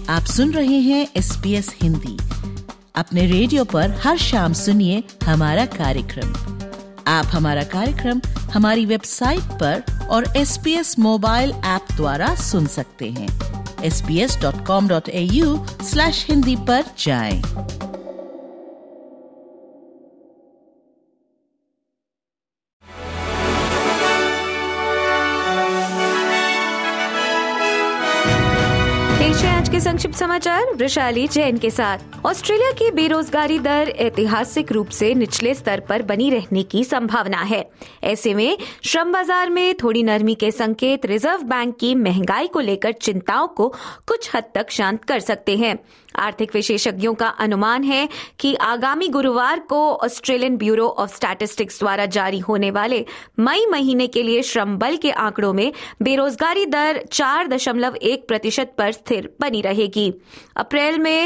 आप सुन रहे हैं SBS हिंदी। अपने रेडियो पर हर शाम सुनिए हमारा कार्यक्रम। आप हमारा कार्यक्रम हमारी वेबसाइट पर और SBS मोबाइल ऐप द्वारा सुन सकते हैं। sbs.com.au/hindi पर जाएं। आज के संक्षिप्त समाचार वृषाली जैन के साथ। ऑस्ट्रेलिया की बेरोजगारी दर ऐतिहासिक रूप से निचले स्तर पर बनी रहने की संभावना है। ऐसे में श्रम बाजार में थोड़ी नरमी के संकेत रिजर्व बैंक की महंगाई को लेकर चिंताओं को कुछ हद तक शांत कर सकते हैं। आर्थिक विशेषज्ञों का अनुमान है कि आगामी गुरुवार को ऑस्ट्रेलियन ब्यूरो ऑफ स्टैटिस्टिक्स द्वारा जारी होने वाले मई महीने के लिए श्रम बल के आंकड़ों में बेरोजगारी दर 4.1% पर स्थिर बनी रहेगी। अप्रैल में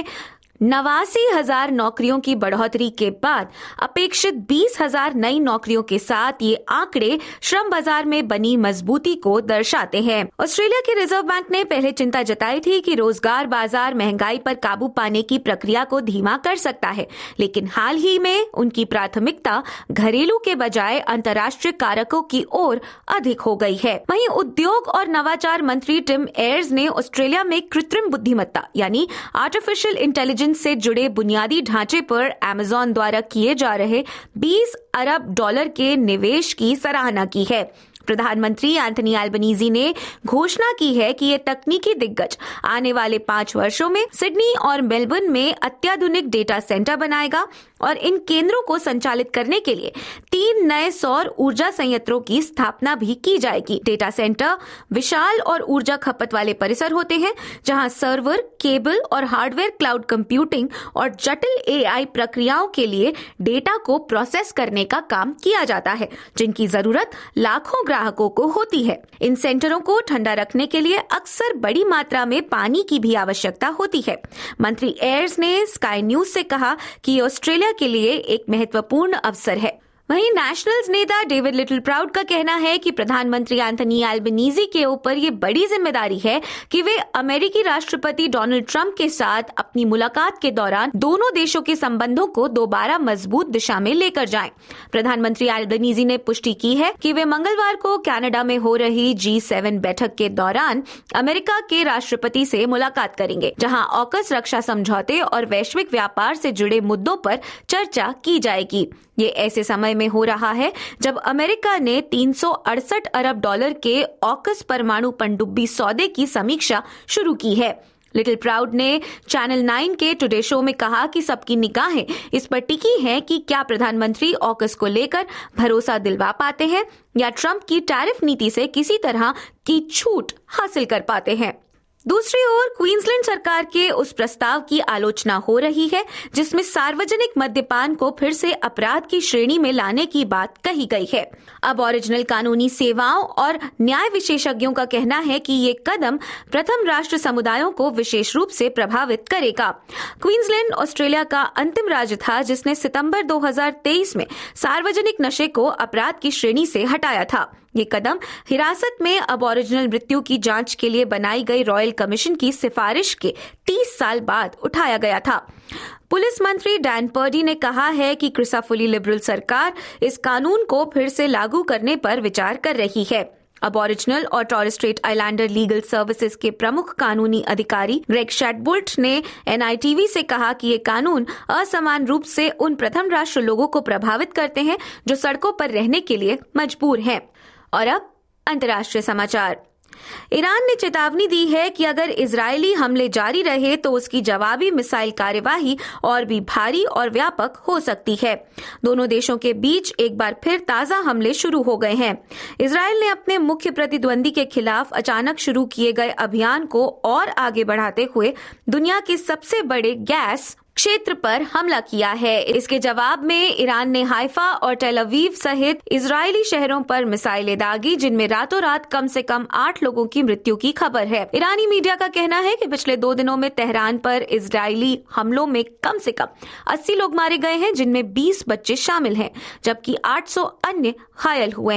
89,000 नौकरियों की बढ़ोतरी के बाद अपेक्षित 20,000 नई नौकरियों के साथ ये आंकड़े श्रम बाजार में बनी मजबूती को दर्शाते हैं। ऑस्ट्रेलिया के रिजर्व बैंक ने पहले चिंता जताई थी कि रोजगार बाजार महंगाई पर काबू पाने की प्रक्रिया को धीमा कर सकता है, लेकिन हाल ही में उनकी प्राथमिकता घरेलू के बजाय अंतर्राष्ट्रीय कारकों की ओर अधिक हो गई है। वहीं उद्योग और नवाचार मंत्री टिम एयर्स ने ऑस्ट्रेलिया में कृत्रिम बुद्धिमत्ता यानी आर्टिफिशियल इंटेलिजेंस से जुड़े बुनियादी ढांचे पर अमेज़न द्वारा किए जा रहे $20 अरब के निवेश की सराहना की है। प्रधानमंत्री एंथनी एल्बनीज़ी ने घोषणा की है कि ये तकनीकी दिग्गज आने वाले 5 वर्षों में सिडनी और मेलबर्न में अत्याधुनिक डेटा सेंटर बनाएगा और इन केंद्रों को संचालित करने के लिए 3 नए सौर ऊर्जा संयंत्रों की स्थापना भी की जाएगी। डेटा सेंटर विशाल और ऊर्जा खपत वाले परिसर होते हैं, जहां सर्वर, केबल और हार्डवेयर क्लाउड कंप्यूटिंग और जटिल AI प्रक्रियाओं के लिए डेटा को प्रोसेस करने का काम किया जाता है, जिनकी जरूरत लाखों ग्राहकों को होती है। इन सेंटरों को ठंडा रखने के लिए अक्सर बड़ी मात्रा में पानी की भी आवश्यकता होती है। मंत्री एयर्स ने स्काई न्यूज से कहा कि ऑस्ट्रेलिया के लिए एक महत्वपूर्ण अवसर है। वहीं नेशनल्स नेता डेविड लिटिल प्राउड का कहना है कि प्रधानमंत्री एंथनी एल्बनीज़ी के ऊपर ये बड़ी जिम्मेदारी है कि वे अमेरिकी राष्ट्रपति डोनाल्ड ट्रंप के साथ अपनी मुलाकात के दौरान दोनों देशों के संबंधों को दोबारा मजबूत दिशा में लेकर जाएं। प्रधानमंत्री एल्बनीज़ी ने पुष्टि की है कि वे मंगलवार को कनाडा में हो रही G7 बैठक के दौरान अमेरिका के राष्ट्रपति से मुलाकात करेंगे, जहां ऑकस रक्षा समझौते और वैश्विक व्यापार से जुड़े मुद्दों पर चर्चा की जाएगी। ये ऐसे समय में हो रहा है जब अमेरिका ने $368 अरब के ऑकस परमाणु पनडुब्बी सौदे की समीक्षा शुरू की है। लिटिल प्राउड ने चैनल 9 के टुडे शो में कहा कि सबकी निगाहें इस पर टिकी हैं कि क्या प्रधानमंत्री ऑकस को लेकर भरोसा दिलवा पाते हैं या ट्रंप की टैरिफ नीति से किसी तरह की छूट हासिल कर पाते हैं। दूसरी ओर क्वींसलैंड सरकार के उस प्रस्ताव की आलोचना हो रही है जिसमें सार्वजनिक मद्यपान को फिर से अपराध की श्रेणी में लाने की बात कही गई है। अब ओरिजिनल कानूनी सेवाओं और न्याय विशेषज्ञों का कहना है कि ये कदम प्रथम राष्ट्र समुदायों को विशेष रूप से प्रभावित करेगा। क्वींसलैंड ऑस्ट्रेलिया का अंतिम राज्य था जिसने सितंबर 2023 में सार्वजनिक नशे को अपराध की श्रेणी से हटाया था। ये कदम हिरासत में अबॉरिजिनल मृत्यु की जांच के लिए बनाई गई रॉयल कमीशन की सिफारिश के 30 साल बाद उठाया गया था। पुलिस मंत्री डैन पर्डी ने कहा है कि क्रिसाफुली लिबरल सरकार इस कानून को फिर से लागू करने पर विचार कर रही है। अबॉरिजिनल और Torres Strait Islander legal services के प्रमुख कानूनी अधिकारी ग्रेग शैटबुल्ट ने NITV से कहा कि ये कानून असमान रूप से उन प्रथम राष्ट्र लोगों को प्रभावित करते हैं जो सड़कों पर रहने के लिए मजबूर हैं। और अब अंतर्राष्ट्रीय समाचार। ईरान ने चेतावनी दी है कि अगर इजरायली हमले जारी रहे तो उसकी जवाबी मिसाइल कार्यवाही और भी भारी और व्यापक हो सकती है। दोनों देशों के बीच एक बार फिर ताजा हमले शुरू हो गए हैं। इजरायल ने अपने मुख्य प्रतिद्वंदी के खिलाफ अचानक शुरू किए गए अभियान को और आगे बढ़ाते हुए दुनिया के सबसे बड़े गैस क्षेत्र पर हमला किया है। इसके जवाब में ईरान ने हाइफा और टेल अवीव सहित इजरायली शहरों पर मिसाइलें दागी, जिनमें रातों रात कम से कम 8 लोगों की मृत्यु की खबर है। ईरानी मीडिया का कहना है कि पिछले 2 दिनों में तेहरान पर इजरायली हमलों में कम से कम 80 लोग मारे गए हैं, जिनमें 20 बच्चे शामिल हैं, जबकि 800 अन्य घायल हुए हैं।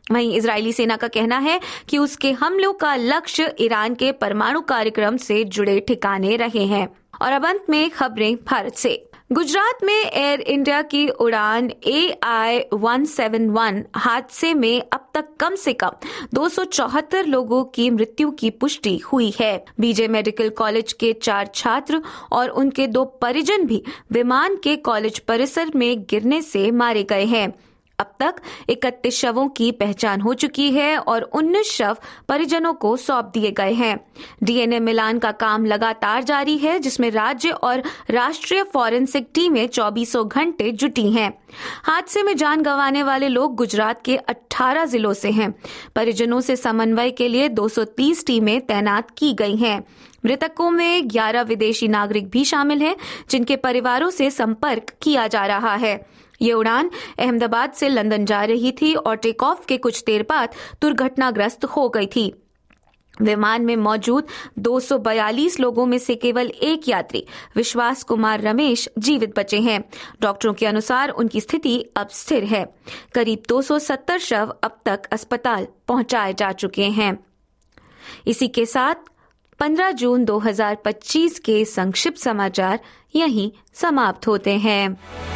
वहीं इजरायली सेना का कहना है कि उसके हमलों का लक्ष्य ईरान के परमाणु कार्यक्रम से जुड़े ठिकाने रहे हैं। और अब अंत में खबरें भारत से। गुजरात में एयर इंडिया की उड़ान AI-171 हादसे में अब तक कम से कम 274 लोगों की मृत्यु की पुष्टि हुई है। बीजे मेडिकल कॉलेज के 4 छात्र और उनके 2 परिजन भी विमान के कॉलेज परिसर में गिरने से मारे गए हैं। अब तक 31 शवों की पहचान हो चुकी है और 19 शव परिजनों को सौंप दिए गए हैं। डीएनए मिलान का काम लगातार जारी है, जिसमें राज्य और राष्ट्रीय फॉरेंसिक टीमें 24 घंटे जुटी हैं। हादसे में जान गंवाने वाले लोग गुजरात के 18 जिलों से हैं। परिजनों से समन्वय के लिए 230 टीमें तैनात की गई हैं। मृतकों में 11 विदेशी नागरिक भी शामिल हैं, जिनके परिवारों से संपर्क किया जा रहा है। ये उड़ान अहमदाबाद से लंदन जा रही थी और टेक ऑफ के कुछ देर बाद दुर्घटनाग्रस्त हो गई थी। विमान में मौजूद 242 लोगों में से केवल एक यात्री विश्वास कुमार रमेश जीवित बचे हैं। डॉक्टरों के अनुसार उनकी स्थिति अब स्थिर है। करीब 270 शव अब तक अस्पताल पहुंचाए जा चुके हैं। इसी के साथ 15 जून 2025 के संक्षिप्त समाचार यहीं समाप्त होते हैं।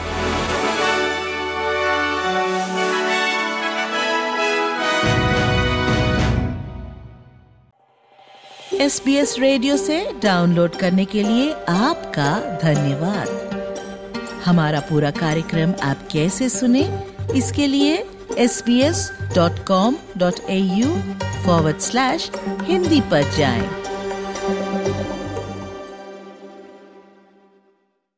SBS रेडियो से डाउनलोड करने के लिए आपका धन्यवाद। हमारा पूरा कार्यक्रम आप कैसे सुने, इसके लिए sbs.com.au/hindi पर जाएं।